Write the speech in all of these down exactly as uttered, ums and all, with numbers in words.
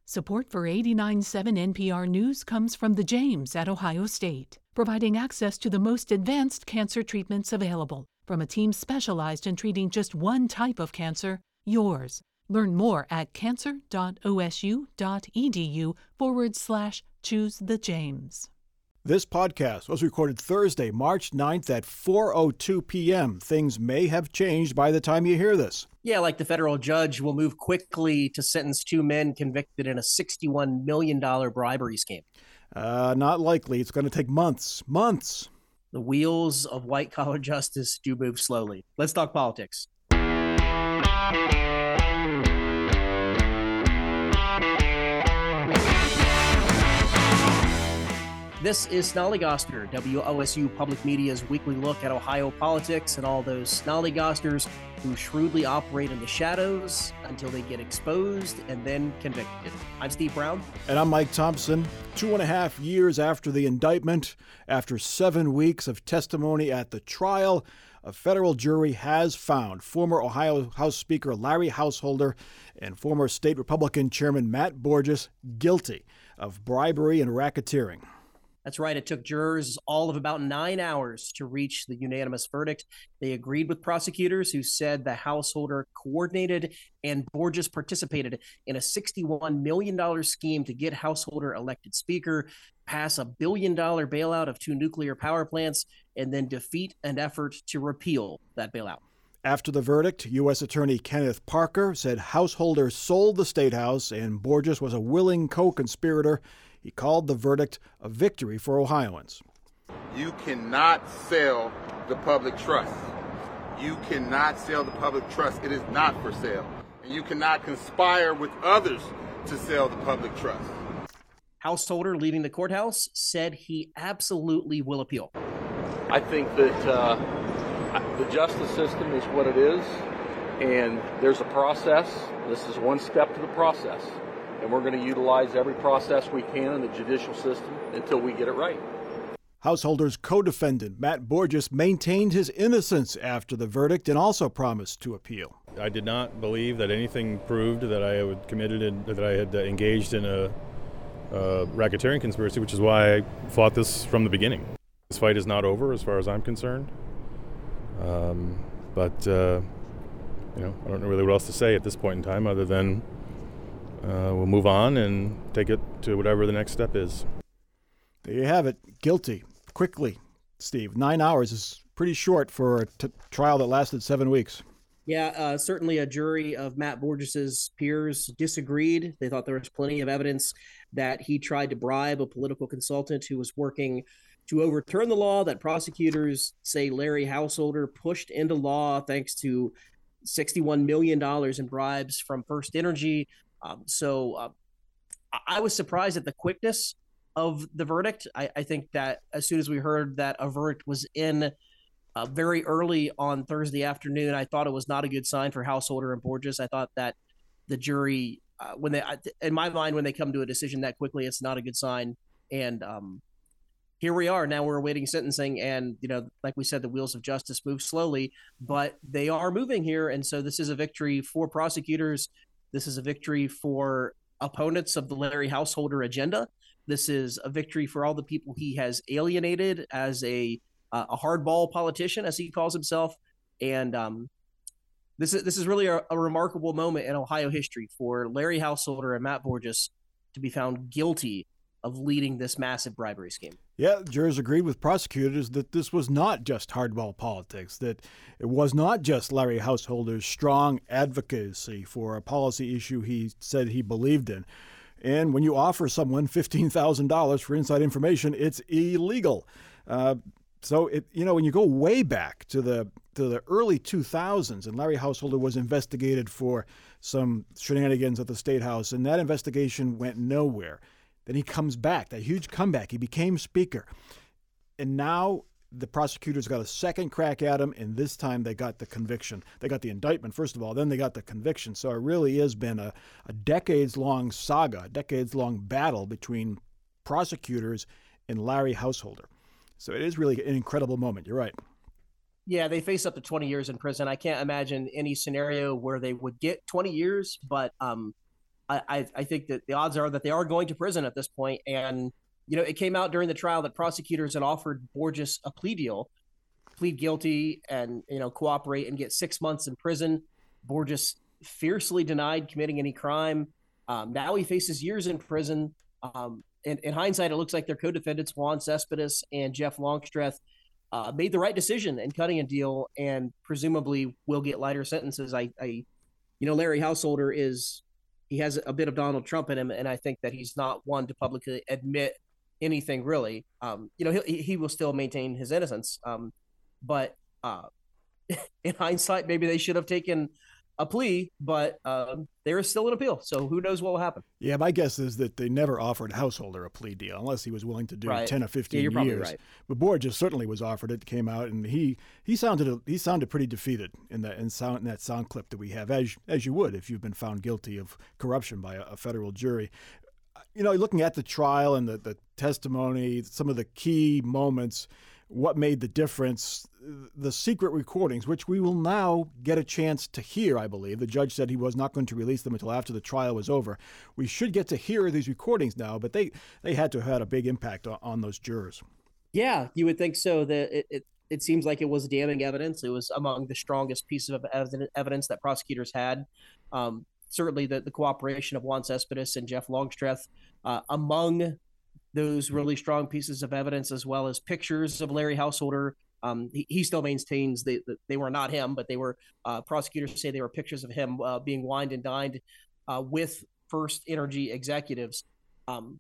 Support for eighty-nine point seven N P R News comes from the James at Ohio State, providing access to the most advanced cancer treatments available from a team specialized in treating just one type of cancer, yours. Learn more at cancer.osu.edu forward slash choose the James. This podcast was recorded Thursday, March ninth at four oh two p.m. Things may have changed by the time you hear this. Yeah, like the federal judge will move quickly to sentence two men convicted in a sixty-one million dollars bribery scheme. Uh, not likely. It's going to take months. Months. The wheels of white-collar justice do move slowly. Let's talk politics. This is Snollygoster, W O S U Public Media's weekly look at Ohio politics and all those snollygosters who shrewdly operate in the shadows until they get exposed and then convicted. I'm Steve Brown. And I'm Mike Thompson. Two and a half years after the indictment, after seven weeks of testimony at the trial, a federal jury has found former Ohio House Speaker Larry Householder and former State Republican Chairman Matt Borges guilty of bribery and racketeering. That's right. It took jurors all of about nine hours to reach the unanimous verdict. They agreed with prosecutors who said the Householder coordinated and Borges participated in a sixty-one million dollars scheme to get Householder elected speaker, pass a billion dollar bailout of two nuclear power plants, and then defeat an effort to repeal that bailout. After the verdict, U S Attorney Kenneth Parker said Householder sold the State House and Borges was a willing co-conspirator. He called the verdict a victory for Ohioans. You cannot sell the public trust. You cannot sell the public trust. It is not for sale. And you cannot conspire with others to sell the public trust. Householder, leaving the courthouse, said he absolutely will appeal. I think that uh, the justice system is what it is, and there's a process. This is one step to the process. And we're going to utilize every process we can in the judicial system until we get it right. Householder's co-defendant, Matt Borges, maintained his innocence after the verdict and also promised to appeal. I did not believe that anything proved that I had committed and that I had engaged in a, a racketeering conspiracy, which is why I fought this from the beginning. This fight is not over as far as I'm concerned. Um, but, uh, you know, I don't know really what else to say at this point in time other than Uh, we'll move on and take it to whatever the next step is. There you have it. Guilty. Quickly, Steve. Nine hours is pretty short for a t- trial that lasted seven weeks. Yeah, uh, certainly a jury of Matt Borges's peers disagreed. They thought there was plenty of evidence that he tried to bribe a political consultant who was working to overturn the law, that prosecutors say Larry Householder pushed into law thanks to sixty-one million dollars in bribes from First Energy. Um, so uh, I was surprised at the quickness of the verdict. I, I think that as soon as we heard that a verdict was in uh, very early on Thursday afternoon, I thought it was not a good sign for Householder and Borges. I thought that the jury, uh, when they, in my mind, when they come to a decision that quickly, it's not a good sign. And um, here we are. Now we're awaiting sentencing. And, you know, like we said, the wheels of justice move slowly, but they are moving here. And so this is a victory for prosecutors. This is a victory for opponents of the Larry Householder agenda. This is a victory for all the people he has alienated as a uh, a hardball politician, as he calls himself. And um, this is this is really a, a remarkable moment in Ohio history for Larry Householder and Matt Borges to be found guilty of leading this massive bribery scheme. Yeah, jurors agreed with prosecutors that this was not just hardball politics, that it was not just Larry Householder's strong advocacy for a policy issue he said he believed in. And when you offer someone fifteen thousand dollars for inside information, it's illegal. Uh, so, it, you know, when you go way back to the to the early two thousands, and Larry Householder was investigated for some shenanigans at the State House, and that investigation went nowhere. Then he comes back, that huge comeback. He became speaker. And now the prosecutors got a second crack at him, and this time they got the conviction. They got the indictment, first of all, then they got the conviction. So it really has been a, a decades-long saga, a decades-long battle between prosecutors and Larry Householder. So it is really an incredible moment. You're right. Yeah, they face up to twenty years in prison. I can't imagine any scenario where they would get twenty years, but um, I, I, I think that the odds are that they are going to prison at this point. And, you know, it came out during the trial that prosecutors had offered Borges a plea deal, plead guilty and, you know, cooperate and get six months in prison. Borges fiercely denied committing any crime. Um, now he faces years in prison. Um, in, in hindsight, it looks like their co-defendants, Juan Cespedes and Jeff Longstreth, uh, made the right decision in cutting a deal and presumably will get lighter sentences. I, I, you know, Larry Householder is, he has a bit of Donald Trump in him, and I think that he's not one to publicly admit anything really. Um, you know, he, he will still maintain his innocence. Um, but uh, in hindsight, maybe they should have taken a plea, but um, there is still an appeal. So who knows what will happen? Yeah, my guess is that they never offered Householder a plea deal unless he was willing to do right. ten or fifteen yeah, you're years. Probably right. But Borges certainly was offered it, came out, and he he sounded he sounded pretty defeated in that in sound in that sound clip that we have, as as you would if you've been found guilty of corruption by a, a federal jury. You know, looking at the trial and the, the testimony, some of the key moments, what made the difference, the secret recordings, which we will now get a chance to hear, I believe. The judge said he was not going to release them until after the trial was over. We should get to hear these recordings now, but they, they had to have had a big impact on, on those jurors. Yeah, you would think so. That it, it, it seems like it was damning evidence. It was among the strongest pieces of evidence that prosecutors had. Um, certainly the, the cooperation of Juan Cespedes and Jeff Longstreth uh, among those really strong pieces of evidence, as well as pictures of Larry Householder. Um, he, he still maintains they, that they were not him, but they were, uh, prosecutors say they were pictures of him uh, being wined and dined uh, with First Energy executives. Um,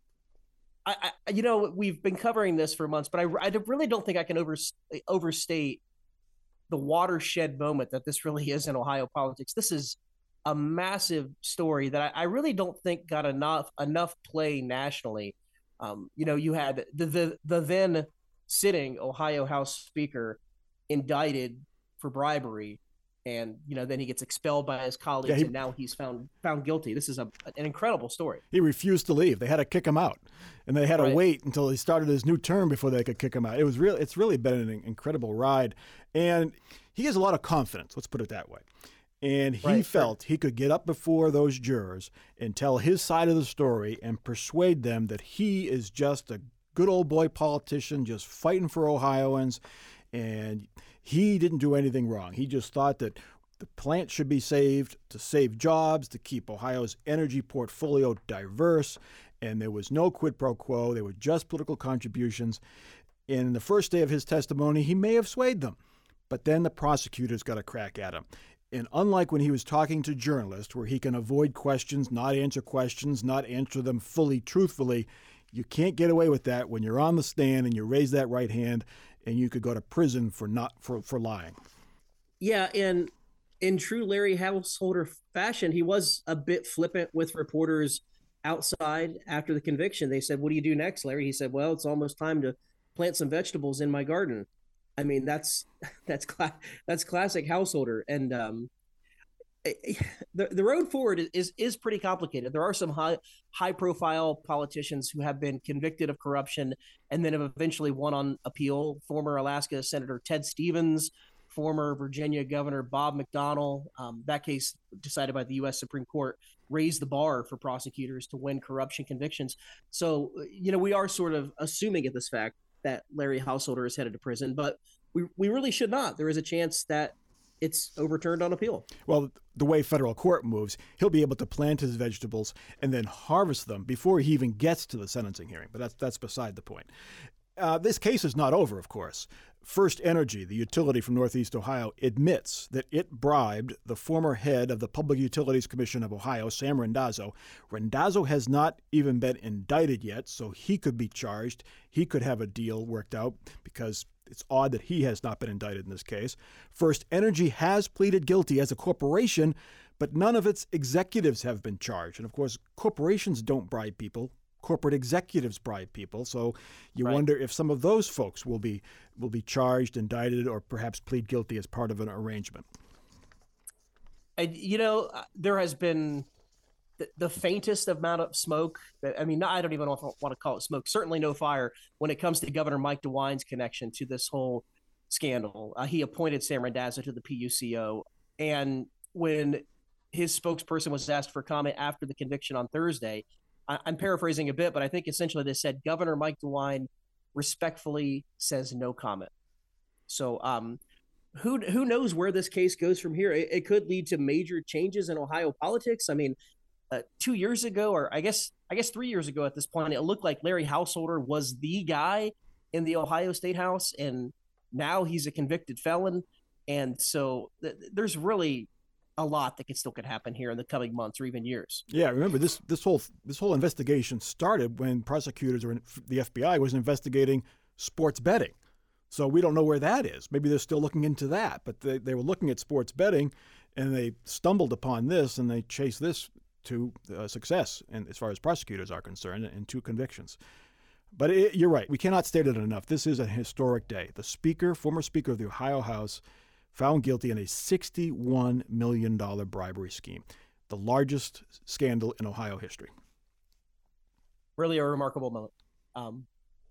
I, I, you know, we've been covering this for months, but I, I really don't think I can over, overstate the watershed moment that this really is in Ohio politics. This is a massive story that I, I really don't think got enough enough play nationally. Um, you know, you had the, the the then sitting Ohio House Speaker indicted for bribery, and you know then he gets expelled by his colleagues, yeah, he, and now he's found found guilty. This is a an incredible story. He refused to leave. They had to kick him out, and they had right. to wait until he started his new term before they could kick him out. It was real. It's really been an incredible ride, and he has a lot of confidence. Let's put it that way. And he right, felt sure. he could get up before those jurors and tell his side of the story and persuade them that he is just a good old boy politician just fighting for Ohioans, and he didn't do anything wrong. He just thought that the plant should be saved to save jobs, to keep Ohio's energy portfolio diverse, and there was no quid pro quo. They were just political contributions. In the first day of his testimony, he may have swayed them, but then the prosecutors got a crack at him. And unlike when he was talking to journalists, where he can avoid questions, not answer questions, not answer them fully truthfully, you can't get away with that when you're on the stand and you raise that right hand, and you could go to prison for not for, for lying. Yeah, and in true Larry Householder fashion, he was a bit flippant with reporters outside after the conviction. They said, "What do you do next, Larry?" He said, "Well, it's almost time to plant some vegetables in my garden." I mean, that's that's cla- that's classic Householder, and um, the the road forward is is pretty complicated. There are some high high profile politicians who have been convicted of corruption and then have eventually won on appeal. Former Alaska Senator Ted Stevens, former Virginia Governor Bob McDonnell. Um, that case decided by the U S Supreme Court raised the bar for prosecutors to win corruption convictions. So you know we are sort of assuming at this fact that Larry Householder is headed to prison, but we we really should not. There is a chance that it's overturned on appeal. Well, the way federal court moves, he'll be able to plant his vegetables and then harvest them before he even gets to the sentencing hearing, but that's that's beside the point. Uh, this case is not over, of course. First Energy, the utility from Northeast Ohio, admits that it bribed the former head of the Public Utilities Commission of Ohio, Sam Randazzo. Randazzo has not even been indicted yet, so he could be charged. He could have a deal worked out because it's odd that he has not been indicted in this case. First Energy has pleaded guilty as a corporation, but none of its executives have been charged. And of course, corporations don't bribe people. Corporate executives bribe people, so you right. wonder if some of those folks will be will be charged, indicted, or perhaps plead guilty as part of an arrangement. And, you know, there has been the, the faintest amount of smoke. I mean, I don't even know if I want to call it smoke. Certainly no fire when it comes to Governor Mike DeWine's connection to this whole scandal. Uh, he appointed Sam Randazzo to the P U C O, and when his spokesperson was asked for comment after the conviction on Thursday. I, I'm paraphrasing a bit, but I think essentially they said Governor Mike DeWine respectfully says no comment. So um, who who knows where this case goes from here? It, it could lead to major changes in Ohio politics. I mean, uh, two years ago, or I guess I guess three years ago at this point, it looked like Larry Householder was the guy in the Ohio State House, and now he's a convicted felon. And so th- there's really a lot that could still could happen here in the coming months or even years. Yeah, remember this this whole this whole investigation started when prosecutors or the F B I was investigating sports betting. So we don't know where that is. Maybe they're still looking into that, but they, they were looking at sports betting and they stumbled upon this and they chased this to uh, success, and as far as prosecutors are concerned, in two convictions. But it, you're right. We cannot state it enough. This is a historic day. The speaker, former speaker of the Ohio House, found guilty in a sixty-one million dollars bribery scheme, the largest scandal in Ohio history. Really a remarkable moment. Um,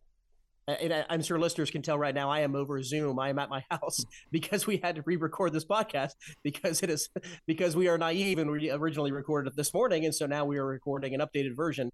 and I'm sure listeners can tell right now I am over Zoom. I am at my house because we had to re-record this podcast because it is because we are naive and we originally recorded it this morning, and so now we are recording an updated version.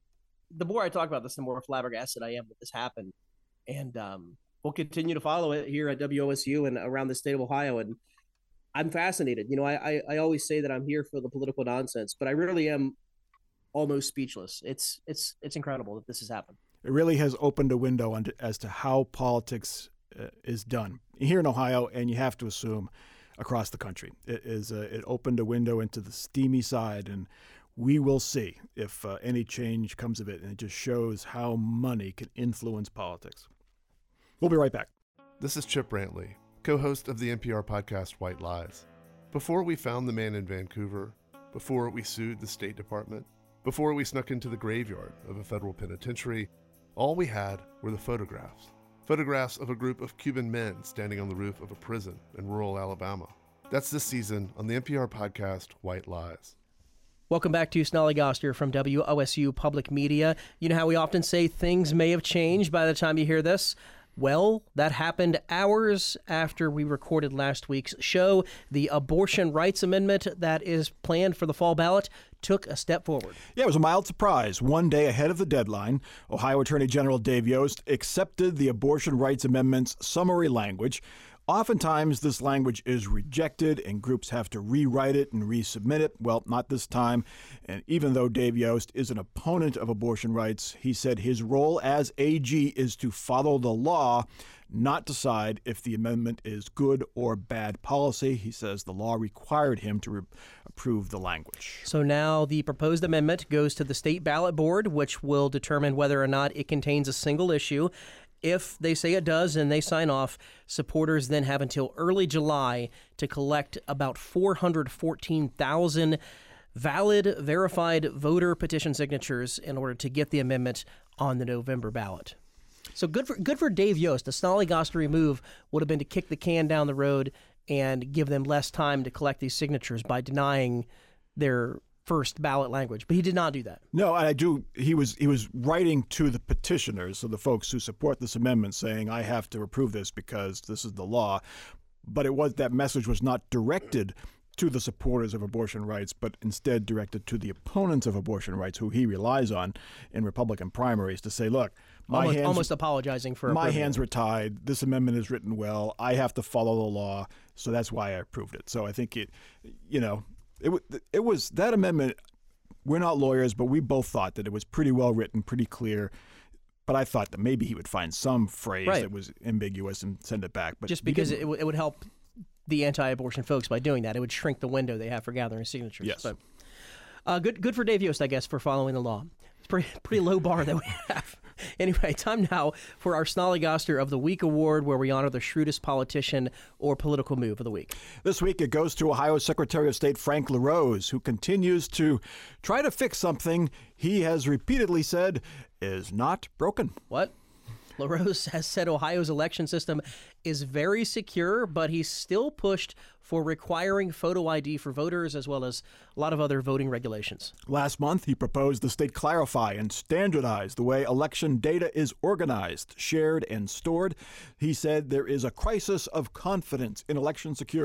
The more I talk about this, the more flabbergasted I am that this happened, and um, we'll continue to follow it here at W O S U and around the state of Ohio. And I'm fascinated. You know, I, I I always say that I'm here for the political nonsense, but I really am almost speechless. It's it's it's incredible that this has happened. It really has opened a window on to, as to how politics uh, is done here in Ohio, and you have to assume across the country. It is uh, it opened a window into the steamy side, and we will see if uh, any change comes of it. And it just shows how money can influence politics. We'll be right back. This is Chip Brantley, co-host of the N P R podcast White Lies. Before we found the man in Vancouver, before we sued the State Department, before we snuck into the graveyard of a federal penitentiary, all we had were the photographs. Photographs of a group of Cuban men standing on the roof of a prison in rural Alabama. That's this season on the N P R podcast White Lies. Welcome back to Snollygoster from W O S U Public Media. You know how we often say things may have changed by the time you hear this? Well, that happened hours after we recorded last week's show. The abortion rights amendment that is planned for the fall ballot took a step forward. Yeah, it was a mild surprise. One day ahead of the deadline, Ohio Attorney General Dave Yost accepted the abortion rights amendment's summary language. Oftentimes, this language is rejected and groups have to rewrite it and resubmit it. Well, not this time. And even though Dave Yost is an opponent of abortion rights, he said his role as A G is to follow the law, not decide if the amendment is good or bad policy. He says the law required him to re- approve the language. So now the proposed amendment goes to the state ballot board, which will determine whether or not it contains a single issue. If they say it does and they sign off, supporters then have until early July to collect about four hundred fourteen thousand valid, verified voter petition signatures in order to get the amendment on the November ballot. So good for good for Dave Yost. The Snollygostery move would have been to kick the can down the road and give them less time to collect these signatures by denying their first ballot language, but he did not do that. No, I do. He was he was writing to the petitioners, so the folks who support this amendment, saying, "I have to approve this because this is the law." But it was that message was not directed to the supporters of abortion rights, but instead directed to the opponents of abortion rights, who he relies on in Republican primaries to say, "Look, my almost, hands almost apologizing for my approving. hands were tied. This amendment is written well. I have to follow the law, so that's why I approved it." So I think it, you know. It, it was that amendment. We're not lawyers, but we both thought that it was pretty well written, pretty clear. But I thought that maybe he would find some phrase right. that was ambiguous and send it back. But just because it, w- it would help the anti-abortion folks by doing that, it would shrink the window they have for gathering signatures. Yes. But, uh, good, good for Dave Yost, I guess, for following the law. It's pretty, pretty low bar that we have. Anyway, time now for our Snollygoster of the Week award, where we honor the shrewdest politician or political move of the week. This week it goes to Ohio Secretary of State Frank LaRose, who continues to try to fix something he has repeatedly said is not broken. What? LaRose has said Ohio's election system is very secure, but he's still pushed for requiring photo I D for voters, as well as a lot of other voting regulations. Last month, he proposed the state clarify and standardize the way election data is organized, shared, and stored. He said there is a crisis of confidence in election security.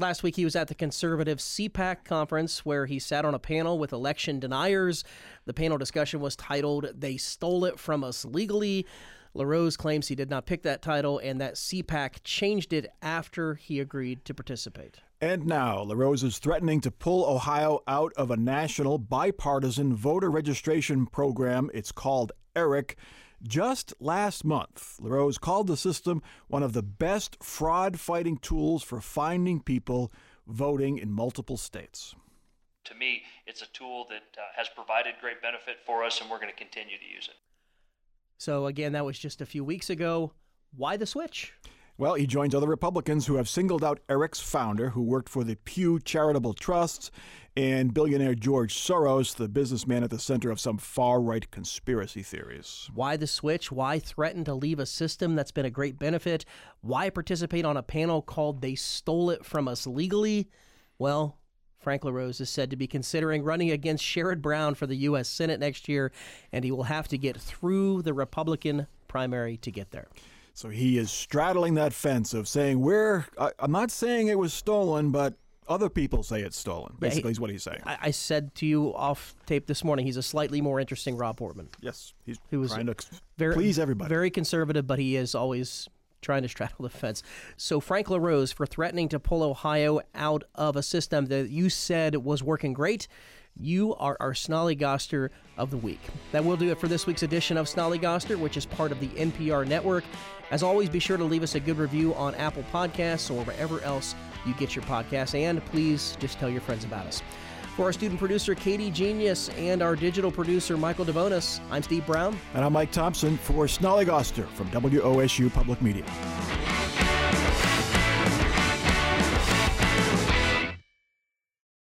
Last week, he was at the conservative C PAC conference where he sat on a panel with election deniers. The panel discussion was titled, "They Stole It From Us Legally." LaRose claims he did not pick that title and that C PAC changed it after he agreed to participate. And now, LaRose is threatening to pull Ohio out of a national bipartisan voter registration program. It's called ERIC. Just last month, LaRose called the system one of the best fraud-fighting tools for finding people voting in multiple states. To me, it's a tool that uh, has provided great benefit for us, and we're going to continue to use it. So again, that was just a few weeks ago. Why the switch? Well, he joins other Republicans who have singled out ERIC's founder, who worked for the Pew Charitable Trusts, and billionaire George Soros, the businessman at the center of some far-right conspiracy theories. Why the switch? Why threaten to leave a system that's been a great benefit? Why participate on a panel called "They Stole It From Us Legally"? Well, Frank LaRose is said to be considering running against Sherrod Brown for the U S Senate next year, and he will have to get through the Republican primary to get there. So he is straddling that fence of saying, we're, I, I'm not saying it was stolen, but other people say it's stolen, basically, yeah, he, is what he's saying. I, I said to you off tape this morning, he's a slightly more interesting Rob Portman. Yes, he's who was trying to very, please everybody. Very conservative, but he is always trying to straddle the fence. So Frank LaRose, for threatening to pull Ohio out of a system that you said was working great, you are our Snollygoster of the week. That will do it for this week's edition of Snollygoster, which is part of the N P R network. As always, be sure to leave us a good review on Apple Podcasts or wherever else you get your podcasts, and please just tell your friends about us. For our student producer, Katie Genius, and our digital producer, Michael DeBonis, I'm Steve Brown. And I'm Mike Thompson for Snollygoster from W O S U Public Media.